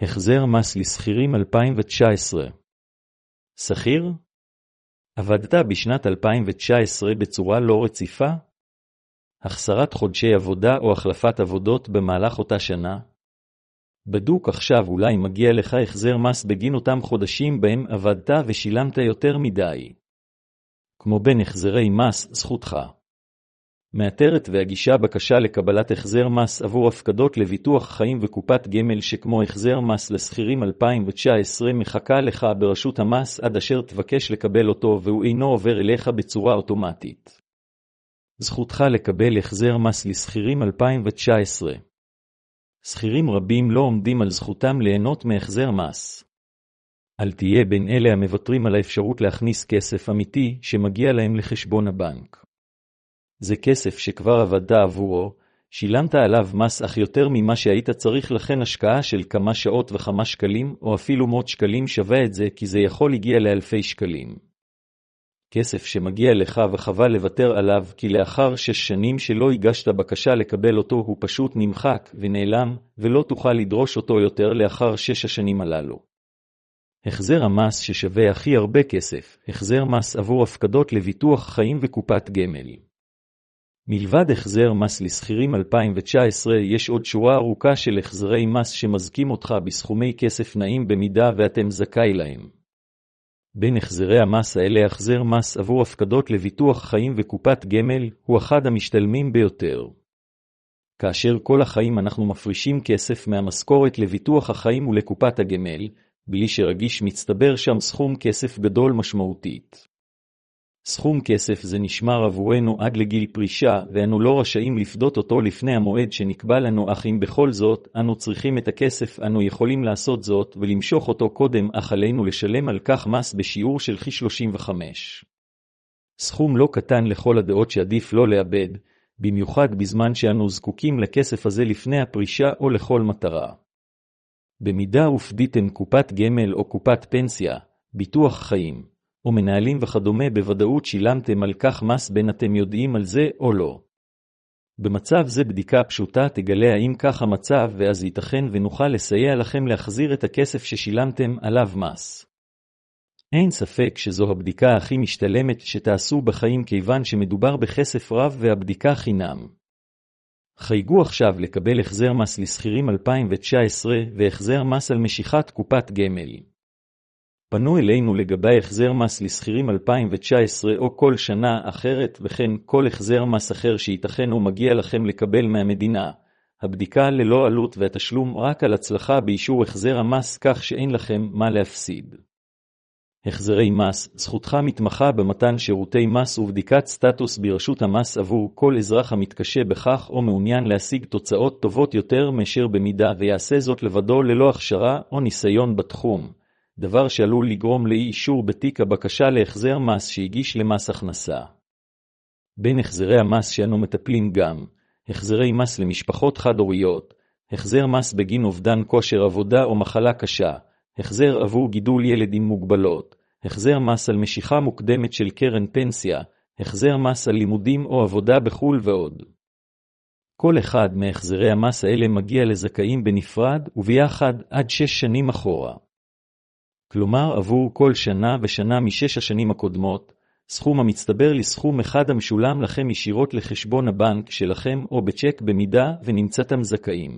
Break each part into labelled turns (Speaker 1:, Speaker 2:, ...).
Speaker 1: החזר מס לשכירים 2019. שכיר? עבדת בשנת 2019 בצורה לא רציפה? החסרת חודשי עבודה או החלפת עבודות במהלך אותה שנה? בדוק עכשיו, אולי מגיע לך החזר מס בגין אותם חודשים בהם עבדת ושילמת יותר מדי. כמו בין החזרי מס, זכותך. מאתרת והגישה בקשה לקבלת החזר מס עבור הפקדות לביטוח חיים וקופת גמל שכמו החזר מס לשכירים 2019 מחכה לך ברשות המס עד אשר תבקש לקבל אותו והוא אינו עובר אליך בצורה אוטומטית. זכותך לקבל החזר מס לשכירים 2019. שכירים רבים לא עומדים על זכותם ליהנות מהחזר מס. אל תהיה בין אלה המוותרים על האפשרות להכניס כסף אמיתי שמגיע להם לחשבון הבנק. זה כסף שכבר עבדת עבורו, שילמת עליו מס אך יותר ממה שהיית צריך, לכן השקעה של כמה שעות וכמה שקלים או אפילו מאות שקלים שווה את זה, כי זה יכול להגיע לאלפי שקלים. כסף שמגיע לך וחבל לוותר עליו, כי לאחר 6 שנים שלא הגשת בקשה לקבל אותו הוא פשוט נמחק ונעלם, ולא תוכל לדרוש אותו יותר לאחר 6 השנים הללו. החזר המס ששווה הכי הרבה כסף, החזר מס עבור הפקדות לביטוח חיים וקופת גמל. מלבד החזר מס לשכירים 2019 יש עוד שורה ארוכה של החזרי מס שמזכים אותך בסכומי כסף נעים במידה ואתם זכאי להם. בין החזרי המס האלה החזר מס עבור הפקדות לביטוח חיים וקופת גמל הוא אחד המשתלמים ביותר. כאשר כל החיים אנחנו מפרישים כסף מהמשכורת לביטוח החיים ולקופת הגמל, בלי שרגיש מצטבר שם סכום כסף גדול משמעותית. סכום כסף זה נשמר עבורנו עד לגיל פרישה, ואנו לא רשאים לפדות אותו לפני המועד שנקבע לנו, אך אם בכל זאת אנו צריכים את הכסף, אנו יכולים לעשות זאת ולמשוך אותו קודם, אך עלינו לשלם על כך מס בשיעור של כ-35. סכום לא קטן לכל הדעות שעדיף לא לאבד, במיוחד בזמן שאנו זקוקים לכסף הזה לפני הפרישה או לכל מטרה. במידה ופדיתם קופת גמל או קופת פנסיה, ביטוח חיים, או מנהלים וכדומה, בוודאות שילמתם על כך מס בין אתם יודעים על זה או לא. במצב זה בדיקה פשוטה תגלה האם כך המצב, ואז ייתכן ונוכל לסייע לכם להחזיר את הכסף ששילמתם עליו מס. אין ספק שזו הבדיקה הכי משתלמת שתעשו בחיים, כיוון שמדובר בכסף רב והבדיקה חינם. חייגו עכשיו לקבל החזר מס לשכירים 2019 והחזר מס על משיכת קופת גמל. פנו אלינו לגבי החזר מס לשכירים 2019 או כל שנה אחרת, וכן כל החזר מס אחר שייתכן ומגיע לכם לקבל מהמדינה. הבדיקה ללא עלות והתשלום רק על הצלחה באישור החזר המס, כך שאין לכם מה להפסיד. החזרי מס, זכותך מתמחה במתן שירותי מס ובדיקת סטטוס ברשות המס עבור כל אזרח המתקשה בכך או מעוניין להשיג תוצאות טובות יותר מאשר במידה ויעשה זאת לבדו ללא הכשרה או ניסיון בתחום. דבר שעלול לגרום לאי אישור בתיק הבקשה להחזר מס שהגיש למס הכנסה. בין החזרי המס שאנו מטפלים גם, החזרי מס למשפחות חד-הוריות, החזר מס בגין אובדן כושר עבודה או מחלה קשה, החזר עבור גידול ילד עם מוגבלות, החזר מס על משיכה מוקדמת של קרן פנסיה, החזר מס על לימודים או עבודה בחול ועוד. כל אחד מהחזרי המס האלה מגיע לזכאים בנפרד וביחד עד 6 שנים אחורה. כלומר עבור כל שנה ושנה מ6 השנים הקודמות, סכום המצטבר לסכום אחד המשולם לכם ישירות לחשבון הבנק שלכם או בצ'ק במידה ונמצאתם זכאים.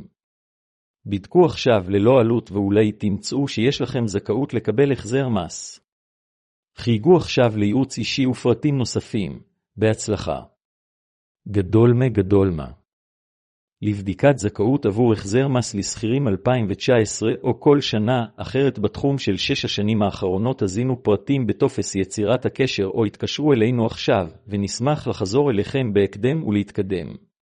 Speaker 1: בדקו עכשיו ללא עלות ואולי תמצאו שיש לכם זכאות לקבל החזר מס. חייגו עכשיו לייעוץ אישי ופרטים נוספים. בהצלחה. גדול מה. לבדיקת זכאות עבור החזר מס לשכירים 2019 או כל שנה אחרת בתחום של 6 השנים האחרונות, הזינו פרטים בטופס יצירת הקשר או התקשרו אלינו עכשיו, ונשמח לחזור אליכם בהקדם ולהתקדם.